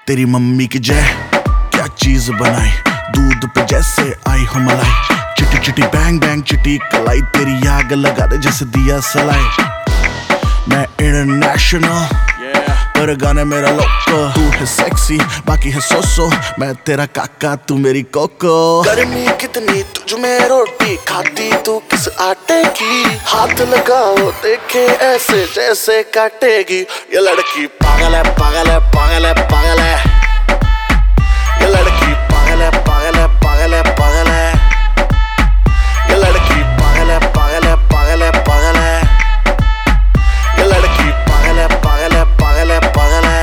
तेरी मम्मी की जय, क्या चीज बनाई, दूध पे जैसे आई हो मलाई। चिटी चिटी बैंग बैंग चिटी कलाई, तेरी आग लगा दे जैसे दिया सलाई। मैं इंटरनेशनल पर गाने मेरा लोको। तू है सेक्सी बाकी है सोसो, मैं तेरा काका तू मेरी कोको। गर्मी कितनी तुझ में रोटी खाती तू किस आटे की, हाथ लगाओ देखे ऐसे जैसे काटेगी। ये लड़की पागल है पागल है पागल है पागल है, ये लड़की पागल है पागल है पागल है पागल है, ये लड़की पागल है पागल है पागल है पागल है, ये लड़की पागल है पागल है पागल है पागल है।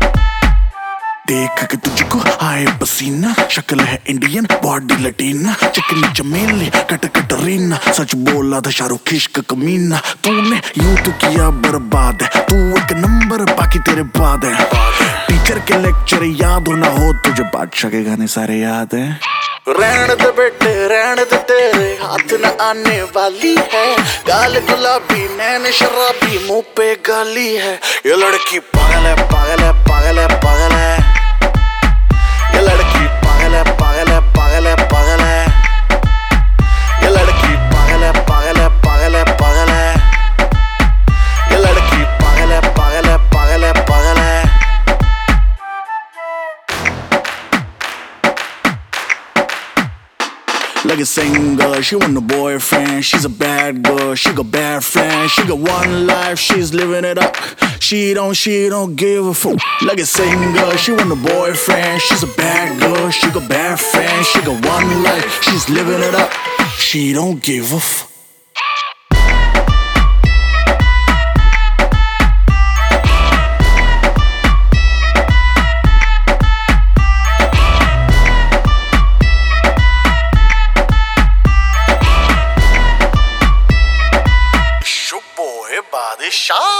देख के तुझको आए पसीना, शक्ल है इंडियन बॉडी लटीना, चिकनी चमेली कट कटरीना, सच बोला था शाहरुख इश्क कमीना। तूने यूं तो किया बर्बाद है, तू एक नंबर बाकी तेरे बाद है। टीचर के लेक्चर याद हो ना हो तुझे, बादशाह के गाने सारे याद है। रहने दे बेटे रहने दे, तेरे हाथ न आने वाली है, गाल गुलाबी नैन शराबी मुंह पे गाली है। ये लड़की पागल है पागल है पागल है पागल है, ये लड़की पागल है पागल है पागल है पागल है, ये लड़की पागल है पागल है पागल है पागल है, ये लड़की पागल है पागल है पागल है पागल है। Like a single, she want a boyfriend. She's a bad girl, she got bad friends. She got one life, she's living it up. She don't give a fuck. Like a single, she want a boyfriend. She's a bad girl, she got bad friends. She got one life, she's living it up. She don't give a fuck. Shah.